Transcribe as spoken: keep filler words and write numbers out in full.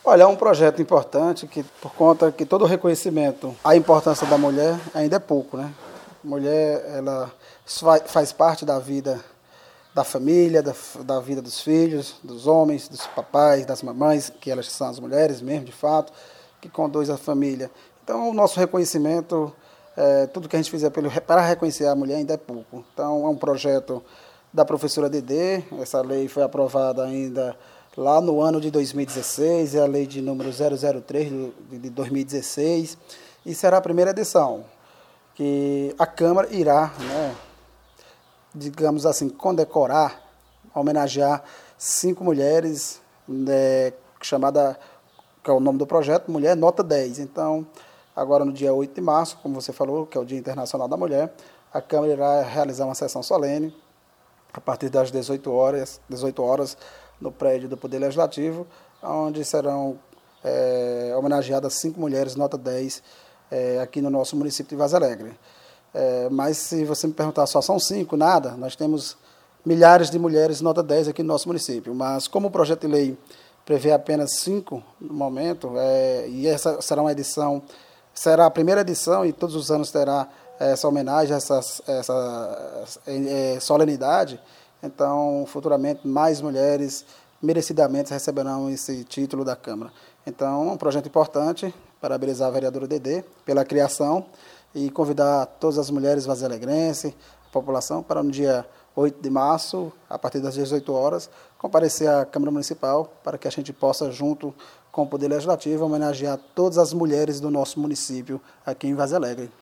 Olha, é um projeto importante que, por conta que todo o reconhecimento, a importância da mulher ainda é pouco, né? Mulher, ela faz parte da vida da família, da, da vida dos filhos, dos homens, dos papais, das mamães, que elas são as mulheres mesmo, de fato, que conduz a família. Então, o nosso reconhecimento, é, tudo que a gente fizer pelo, para reconhecer a mulher ainda é pouco. Então, é um projeto da professora Dedê, essa lei foi aprovada ainda lá no ano de dois mil e dezesseis, é a lei de número zero zero três de dois mil e dezesseis, e será a primeira edição, que a Câmara irá, né, digamos assim, condecorar, homenagear cinco mulheres, né, chamada, que é o nome do projeto, Mulher Nota dez. Então, agora no dia oito de março, como você falou, que é o Dia Internacional da Mulher, a Câmara irá realizar uma sessão solene, a partir das dezoito horas, dezoito horas no prédio do Poder Legislativo, onde serão é, homenageadas cinco mulheres nota dez é, aqui no nosso município de Vaza Alegre. É, mas se você me perguntar só são cinco, nada, nós temos milhares de mulheres nota dez aqui no nosso município, mas como o projeto de lei prevê apenas cinco no momento, é, e essa será uma edição, será a primeira edição e todos os anos terá essa homenagem, essa, essa é, solenidade, então futuramente mais mulheres merecidamente receberão esse título da Câmara. Então é um projeto importante, parabenizar a vereadora Dedê pela criação e convidar todas as mulheres vazalegrenses, a população, para no dia oito de março, a partir das dezoito horas, comparecer à Câmara Municipal para que a gente possa, junto com o Poder Legislativo, homenagear todas as mulheres do nosso município aqui em Vaza Alegre.